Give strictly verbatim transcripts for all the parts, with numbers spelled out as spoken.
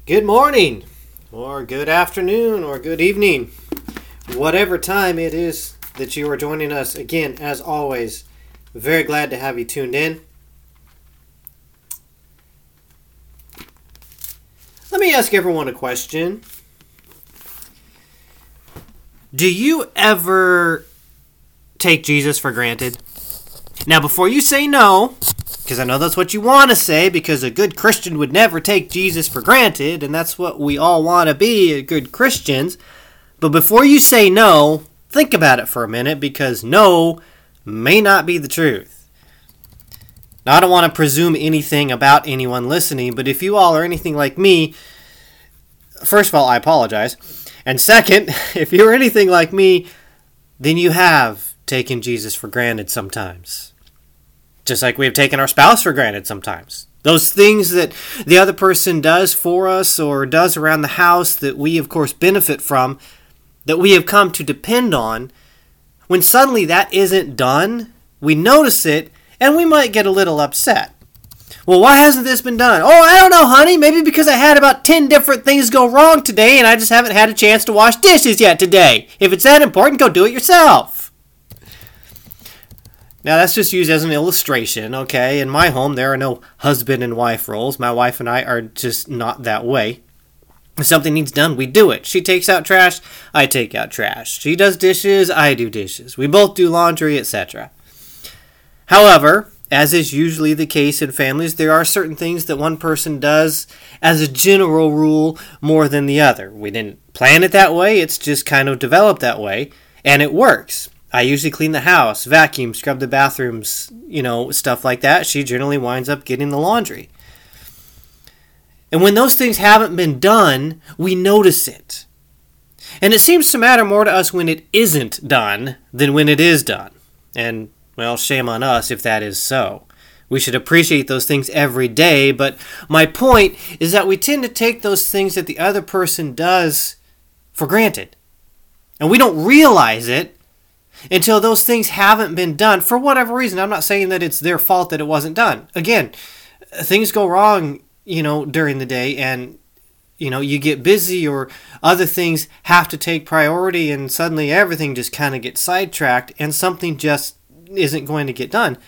Good morning, or good afternoon, or good evening, whatever time it is that you are joining us. Again, as always, very glad to have you tuned in. Let me ask everyone a question. Do you ever take Jesus for granted? Now, before you say no, because I know that's what you want to say, because a good Christian would never take Jesus for granted, and that's what we all want to be, good Christians. But before you say no, think about it for a minute, because no may not be the truth. Now, I don't want to presume anything about anyone listening, but if you all are anything like me, first of all, I apologize. And second, if you're anything like me, then you have taken Jesus for granted sometimes. Just like we have taken our spouse for granted sometimes. Those things that the other person does for us or does around the house that we, of course, benefit from, that we have come to depend on, when suddenly that isn't done, we notice it, and we might get a little upset. Well, why hasn't this been done? Oh, I don't know, honey. Maybe because I had about ten different things go wrong today, and I just haven't had a chance to wash dishes yet today. If it's that important, go do it yourself. Now, that's just used as an illustration, okay? In my home, there are no husband and wife roles. My wife and I are just not that way. If something needs done, we do it. She takes out trash, I take out trash. She does dishes, I do dishes. We both do laundry, et cetera. However, as is usually the case in families, there are certain things that one person does as a general rule more than the other. We didn't plan it that way, it's just kind of developed that way, and it works. I usually clean the house, vacuum, scrub the bathrooms, you know, stuff like that. She generally winds up getting the laundry. And when those things haven't been done, we notice it. And it seems to matter more to us when it isn't done than when it is done. And, well, shame on us if that is so. We should appreciate those things every day, but my point is that we tend to take those things that the other person does for granted. And we don't realize it until those things haven't been done for whatever reason. I'm not saying that it's their fault that it wasn't done. Again, things go wrong, you know, during the day, and, you know, you get busy or other things have to take priority, and suddenly everything just kind of gets sidetracked and something just isn't going to get done.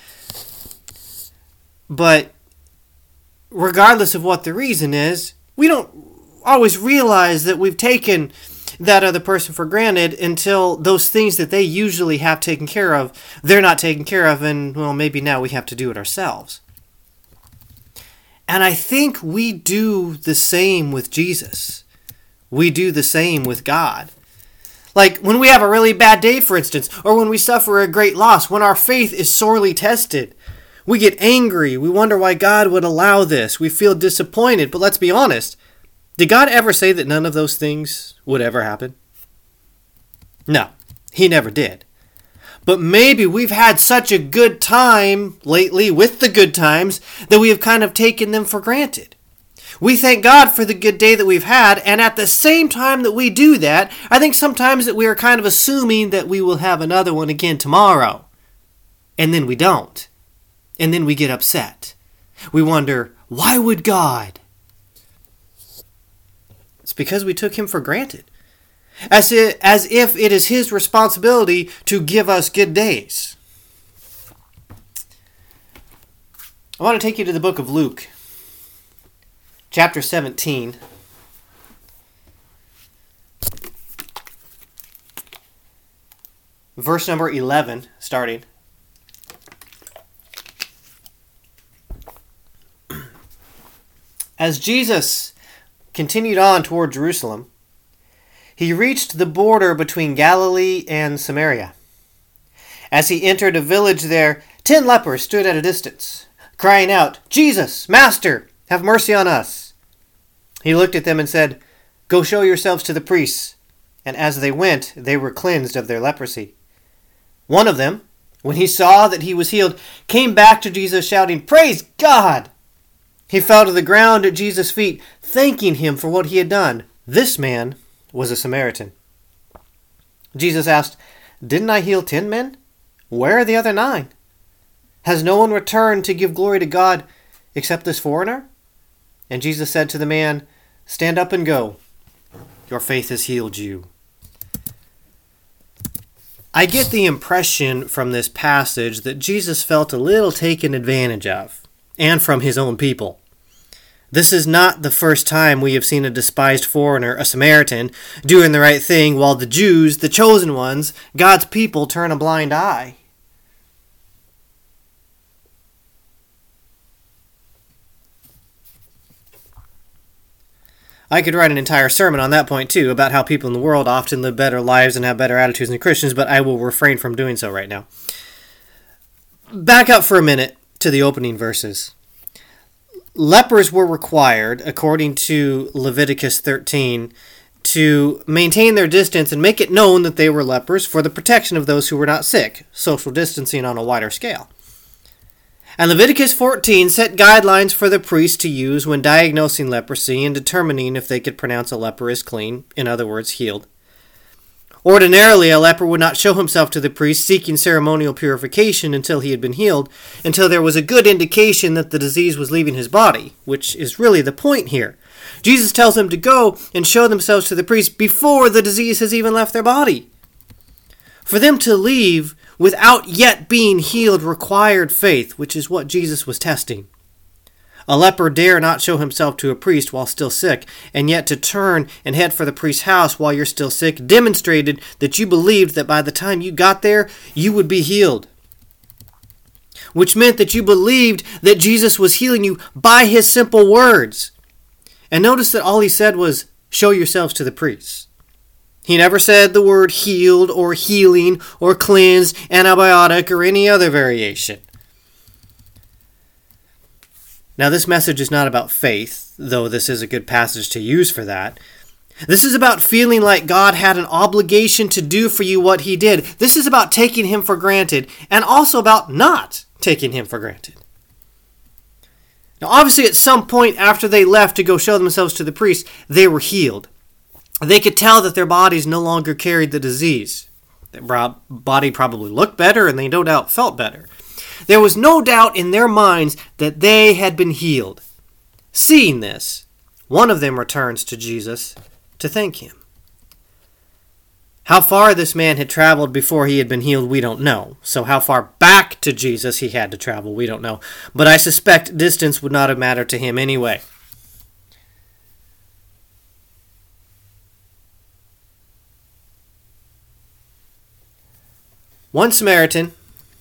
But regardless of what the reason is, we don't always realize that we've taken that other person for granted until those things that they usually have taken care of, they're not taken care of, and, well, maybe now we have to do it ourselves. And I think we do the same with Jesus. We do the same with God. Like when we have a really bad day, for instance, or when we suffer a great loss, when our faith is sorely tested, we get angry, we wonder why God would allow this, we feel disappointed, but let's be honest. Did God ever say that none of those things would ever happen? No, he never did. But maybe we've had such a good time lately with the good times that we have kind of taken them for granted. We thank God for the good day that we've had, and at the same time that we do that, I think sometimes that we are kind of assuming that we will have another one again tomorrow. And then we don't. And then we get upset. We wonder, why would God? It's because we took him for granted. As if, as if it is his responsibility to give us good days. I want to take you to the book of Luke, chapter seventeen. Verse number eleven, starting. As Jesus continued on toward Jerusalem, he reached the border between Galilee and Samaria. As he entered a village there, ten lepers stood at a distance, crying out, "Jesus, Master, have mercy on us." He looked at them and said, "Go show yourselves to the priests." And as they went, they were cleansed of their leprosy. One of them, when he saw that he was healed, came back to Jesus shouting, "Praise God!" He fell to the ground at Jesus' feet, thanking him for what he had done. This man was a Samaritan. Jesus asked, "Didn't I heal ten men? Where are the other nine? Has no one returned to give glory to God except this foreigner?" And Jesus said to the man, stand up and go. Your faith has healed you. I get the impression from this passage that Jesus felt a little taken advantage of, and from his own people. This is not the first time we have seen a despised foreigner, a Samaritan, doing the right thing while the Jews, the chosen ones, God's people, turn a blind eye. I could write an entire sermon on that point too, about how people in the world often live better lives and have better attitudes than Christians, but I will refrain from doing so right now. Back up for a minute to the opening verses. Lepers were required, according to Leviticus thirteen, to maintain their distance and make it known that they were lepers for the protection of those who were not sick, social distancing on a wider scale. And Leviticus fourteen set guidelines for the priests to use when diagnosing leprosy and determining if they could pronounce a leper as clean, in other words, healed. Ordinarily, a leper would not show himself to the priest seeking ceremonial purification until he had been healed, until there was a good indication that the disease was leaving his body, which is really the point here. Jesus tells them to go and show themselves to the priest before the disease has even left their body. For them to leave without yet being healed required faith, which is what Jesus was testing. A leper dare not show himself to a priest while still sick, and yet to turn and head for the priest's house while you're still sick demonstrated that you believed that by the time you got there, you would be healed. Which meant that you believed that Jesus was healing you by his simple words. And notice that all he said was, show yourselves to the priest. He never said the word healed or healing or cleansed, antibiotic, or any other variation. Now, this message is not about faith, though this is a good passage to use for that. This is about feeling like God had an obligation to do for you what he did. This is about taking him for granted, and also about not taking him for granted. Now, obviously, at some point after they left to go show themselves to the priest, they were healed. They could tell that their bodies no longer carried the disease. Their body probably looked better, and they no doubt felt better. There was no doubt in their minds that they had been healed. Seeing this, one of them returns to Jesus to thank him. How far this man had traveled before he had been healed, we don't know. So how far back to Jesus he had to travel, we don't know. But I suspect distance would not have mattered to him anyway. One Samaritan,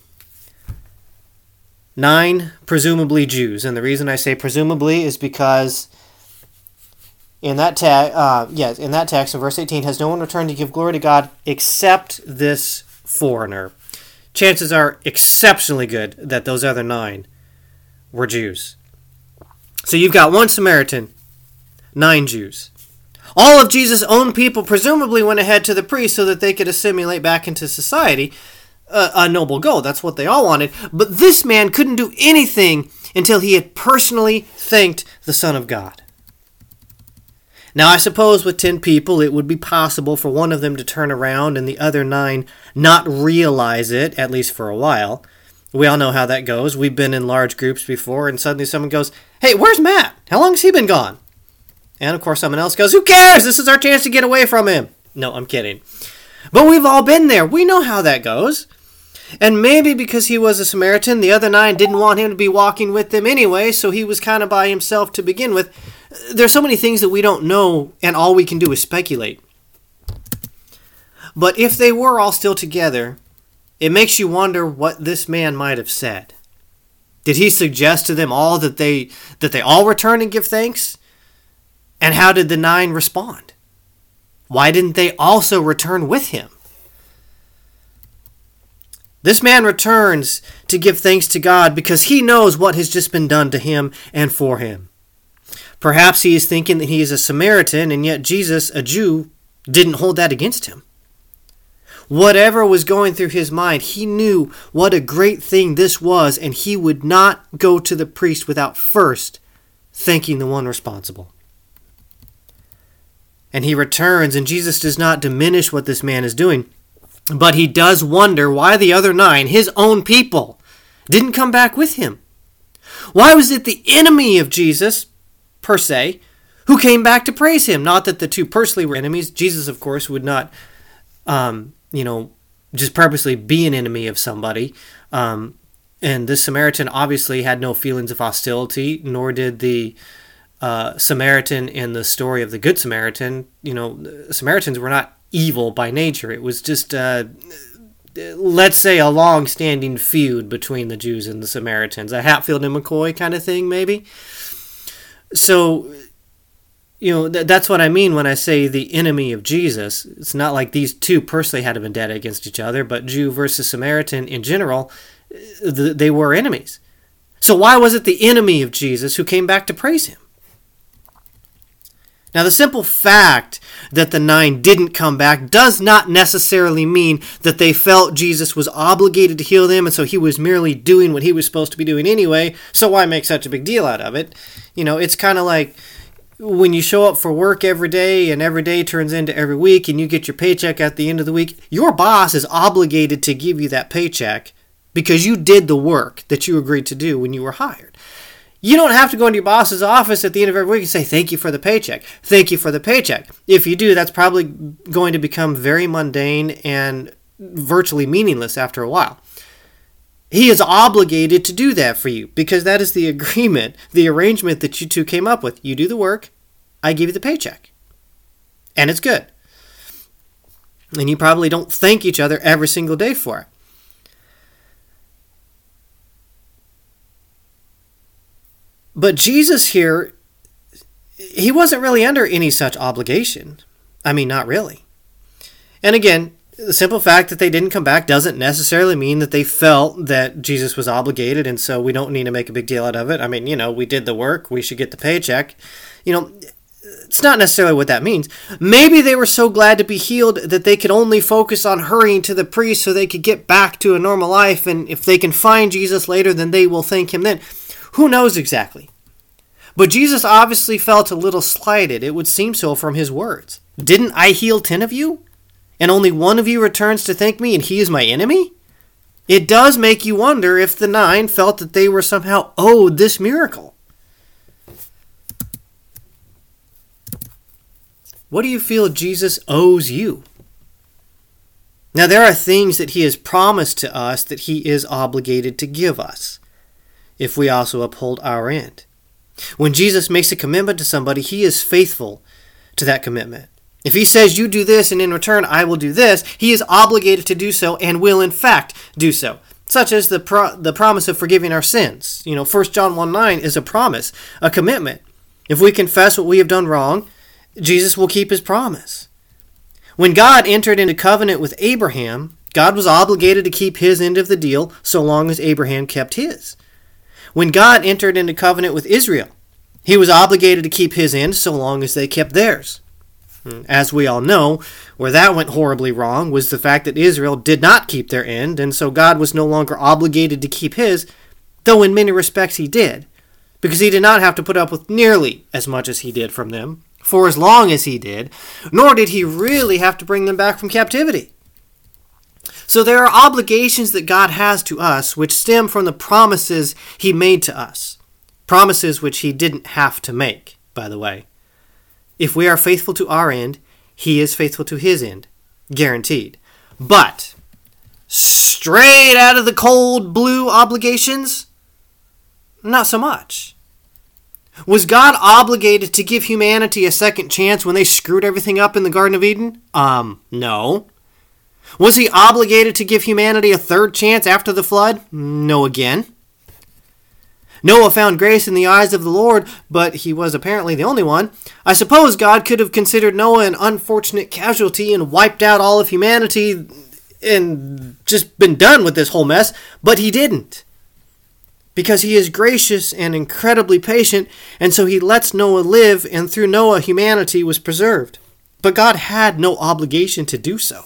nine presumably Jews. And the reason I say presumably is because in that, te- uh, yes, in that text, in verse eighteen, has no one returned to give glory to God except this foreigner. Chances are exceptionally good that those other nine were Jews. So you've got one Samaritan, nine Jews. All of Jesus' own people presumably went ahead to the priest so that they could assimilate back into society. Uh, a noble goal, that's what they all wanted. But this man couldn't do anything until he had personally thanked the Son of God. Now, I suppose with ten people, it would be possible for one of them to turn around and the other nine not realize it, at least for a while. We all know how that goes. We've been in large groups before, and suddenly someone goes, "Hey, where's Matt? How long has he been gone?" And of course someone else goes, "Who cares? This is our chance to get away from him." No, I'm kidding. But we've all been there. We know how that goes. And maybe because he was a Samaritan, the other nine didn't want him to be walking with them anyway, so he was kind of by himself to begin with. There's so many things that we don't know, and all we can do is speculate. But if they were all still together, it makes you wonder what this man might have said. Did he suggest to them all that they that they all return and give thanks? And how did the nine respond? Why didn't they also return with him? This man returns to give thanks to God because he knows what has just been done to him and for him. Perhaps he is thinking that he is a Samaritan, and yet Jesus, a Jew, didn't hold that against him. Whatever was going through his mind, he knew what a great thing this was, and he would not go to the priest without first thanking the one responsible. And he returns, and Jesus does not diminish what this man is doing. But he does wonder why the other nine, his own people, didn't come back with him. Why was it the enemy of Jesus, per se, who came back to praise him. Not that the two personally were enemies. Jesus, of course, would not, um, you know, just purposely be an enemy of somebody. Um, and this Samaritan obviously had no feelings of hostility, nor did the uh, Samaritan in the story of the Good Samaritan. You know, Samaritans were not evil by nature. It was just, uh, let's say, a long-standing feud between the Jews and the Samaritans. A Hatfield and McCoy kind of thing, maybe. So, you know, th- that's what I mean when I say the enemy of Jesus. It's not like these two personally had a vendetta against each other, but Jew versus Samaritan in general, th- they were enemies. So why was it the enemy of Jesus who came back to praise him? Now, the simple fact that the nine didn't come back does not necessarily mean that they felt Jesus was obligated to heal them, and so he was merely doing what he was supposed to be doing anyway, so why make such a big deal out of it? You know, it's kind of like when you show up for work every day, and every day turns into every week, and you get your paycheck at the end of the week. Your boss is obligated to give you that paycheck because you did the work that you agreed to do when you were hired. You don't have to go into your boss's office at the end of every week and say, thank you for the paycheck. Thank you for the paycheck. If you do, that's probably going to become very mundane and virtually meaningless after a while. He is obligated to do that for you because that is the agreement, the arrangement that you two came up with. You do the work, I give you the paycheck. And it's good. And you probably don't thank each other every single day for it. But Jesus here, he wasn't really under any such obligation. I mean, not really. And again, the simple fact that they didn't come back doesn't necessarily mean that they felt that Jesus was obligated, and so we don't need to make a big deal out of it. I mean, you know, we did the work, we should get the paycheck. You know, it's not necessarily what that means. Maybe they were so glad to be healed that they could only focus on hurrying to the priest so they could get back to a normal life, and if they can find Jesus later, then they will thank him then. Who knows exactly? But Jesus obviously felt a little slighted. It would seem so from his words. Didn't I heal ten of you? And only one of you returns to thank me, and he is my enemy? It does make you wonder if the nine felt that they were somehow owed this miracle. What do you feel Jesus owes you? Now, there are things that he has promised to us that he is obligated to give us, if we also uphold our end. When Jesus makes a commitment to somebody, he is faithful to that commitment. If he says, you do this, and in return I will do this, he is obligated to do so and will in fact do so. Such as the pro- the promise of forgiving our sins. You know, First John one nine is a promise, a commitment. If we confess what we have done wrong, Jesus will keep his promise. When God entered into covenant with Abraham, God was obligated to keep his end of the deal so long as Abraham kept his. When God entered into covenant with Israel, he was obligated to keep his end so long as they kept theirs. As we all know, where that went horribly wrong was the fact that Israel did not keep their end, and so God was no longer obligated to keep his, though in many respects he did, because he did not have to put up with nearly as much as he did from them, for as long as he did, nor did he really have to bring them back from captivity. So there are obligations that God has to us which stem from the promises he made to us. Promises which he didn't have to make, by the way. If we are faithful to our end, he is faithful to his end. Guaranteed. But, straight out of the cold blue obligations? Not so much. Was God obligated to give humanity a second chance when they screwed everything up in the Garden of Eden? Um, no. Was he obligated to give humanity a third chance after the flood? No again. Noah found grace in the eyes of the Lord, but he was apparently the only one. I suppose God could have considered Noah an unfortunate casualty and wiped out all of humanity and just been done with this whole mess, but he didn't. Because he is gracious and incredibly patient, and so he lets Noah live, and through Noah humanity was preserved. But God had no obligation to do so.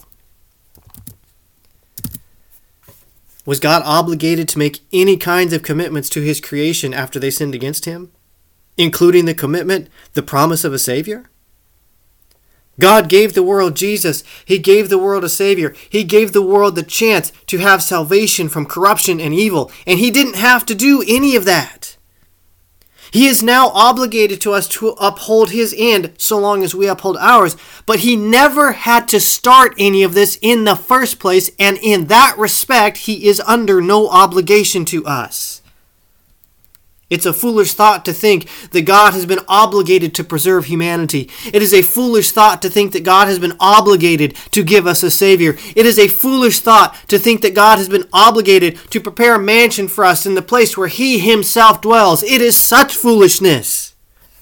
Was God obligated to make any kinds of commitments to his creation after they sinned against him? Including the commitment, the promise of a Savior? God gave the world Jesus. He gave the world a Savior. He gave the world the chance to have salvation from corruption and evil. And he didn't have to do any of that. He is now obligated to us to uphold his end so long as we uphold ours, but he never had to start any of this in the first place, and in that respect, he is under no obligation to us. It's a foolish thought to think that God has been obligated to preserve humanity. It is a foolish thought to think that God has been obligated to give us a Savior. It is a foolish thought to think that God has been obligated to prepare a mansion for us in the place where he himself dwells. It is such foolishness.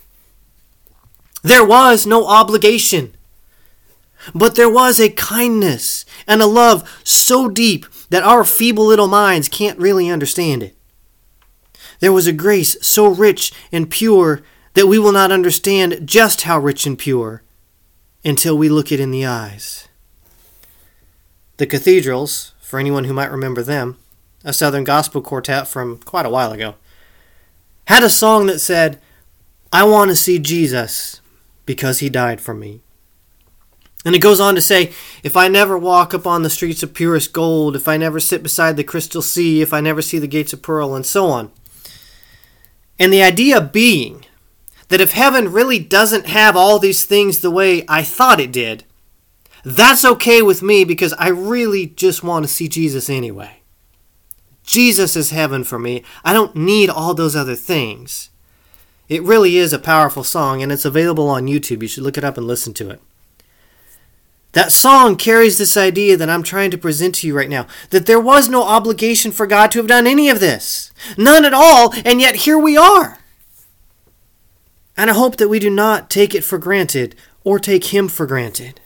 There was no obligation, but there was a kindness and a love so deep that our feeble little minds can't really understand it. There was a grace so rich and pure that we will not understand just how rich and pure until we look it in the eyes. The Cathedrals, for anyone who might remember them, a Southern gospel quartet from quite a while ago, had a song that said, "I want to see Jesus because he died for me." And it goes on to say, if I never walk upon the streets of purest gold, if I never sit beside the crystal sea, if I never see the gates of pearl, and so on. And the idea being that if heaven really doesn't have all these things the way I thought it did, that's okay with me because I really just want to see Jesus anyway. Jesus is heaven for me. I don't need all those other things. It really is a powerful song, and it's available on YouTube. You should look it up and listen to it. That song carries this idea that I'm trying to present to you right now, that there was no obligation for God to have done any of this. None at all, and yet here we are. And I hope that we do not take it for granted or take him for granted.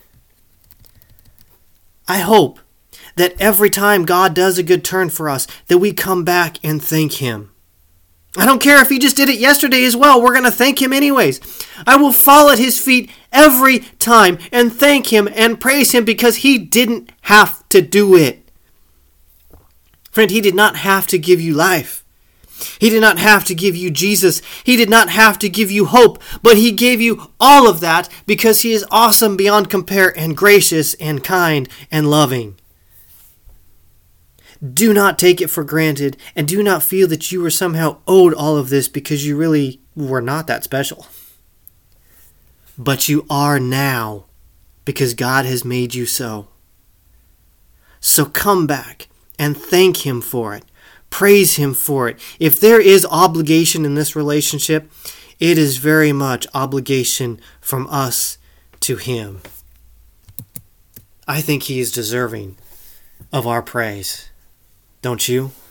I hope that every time God does a good turn for us, that we come back and thank him. I don't care if he just did it yesterday as well. We're going to thank him anyways. I will fall at his feet every time and thank him and praise him because he didn't have to do it. Friend, he did not have to give you life. He did not have to give you Jesus. He did not have to give you hope, but he gave you all of that because he is awesome beyond compare and gracious and kind and loving. Do not take it for granted, and do not feel that you were somehow owed all of this because you really were not that special. But you are now because God has made you so. So come back and thank him for it. Praise him for it. If there is obligation in this relationship, it is very much obligation from us to him. I think he is deserving of our praise. Don't you?